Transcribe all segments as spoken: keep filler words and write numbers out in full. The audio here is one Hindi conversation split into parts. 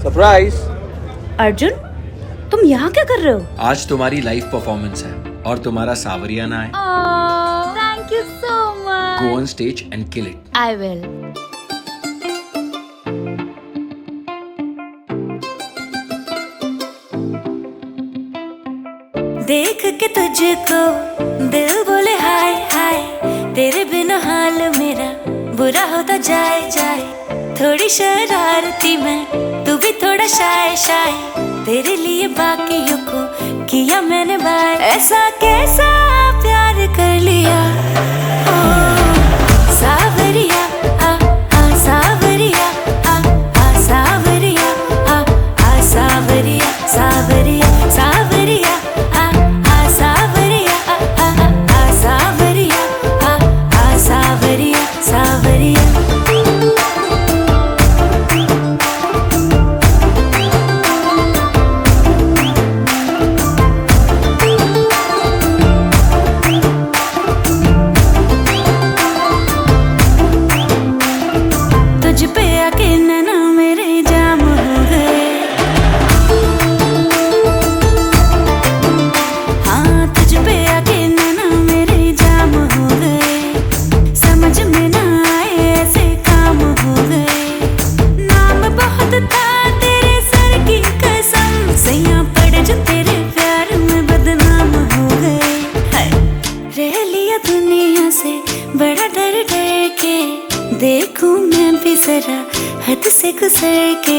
सरप्राइज। अर्जुन, तुम यहाँ क्या कर रहे हो? आज तुम्हारी लाइव परफॉर्मेंस है और तुम्हारा सावरिया ना है। Thank you so much. Go on stage and kill it. I will. देख के तुझको दिल बोले हाय हाय, तेरे बिना हाल मेरा बुरा होता जाए जाए। थोड़ी शरारती मैं, तू भी थोड़ा शाय शाय, तेरे लिए बाकियों को किया मैंने बाय। ऐसा कैसा प्यार कर लिया ओ, सावरिया आ आ सावरिया आ आ सावरिया आ आ सावरिया सावरिया सावरिया आ आ सावरिया आ आ आ सावरिया आ आ सावरिया सावरिया। दुनिया से बड़ा डर डर के देखूं मैं भी जरा हद से गुजर के,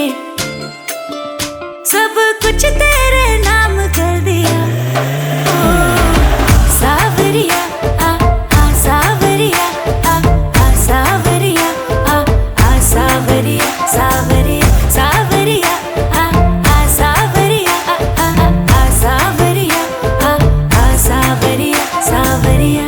सब कुछ तेरे नाम कर दिया ओ, सावरिया आ आ सावरिया आ आ सावरिया आ आ सावरिया सावरिया सावरिया आ आ सावरिया आ आ आ सावरिया आ आ सावरिया सावरिया।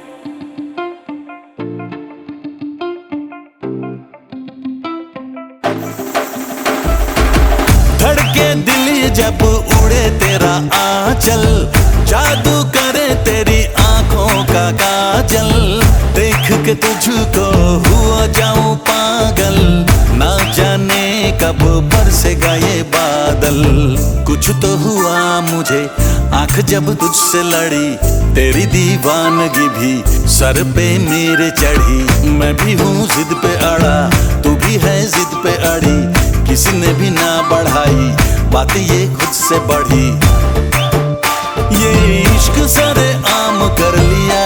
धड़के दिल जब उड़े तेरा आंचल, जादू करे तेरी आंखों का काजल। देख के तुझको हुआ जाऊं पागल, ना जाने कब बरसेगा ये बादल। कुछ तो हुआ मुझे आंख जब तुझसे लड़ी, तेरी दीवानगी भी सर पे मेरे चढ़ी। मैं भी हूँ जिद पे अड़ा, तू भी है जिद पे अड़ी, किसी ने भी ना बढ़ाई बातें ये खुद से बढ़ी। ये इश्क सरे आम कर लिया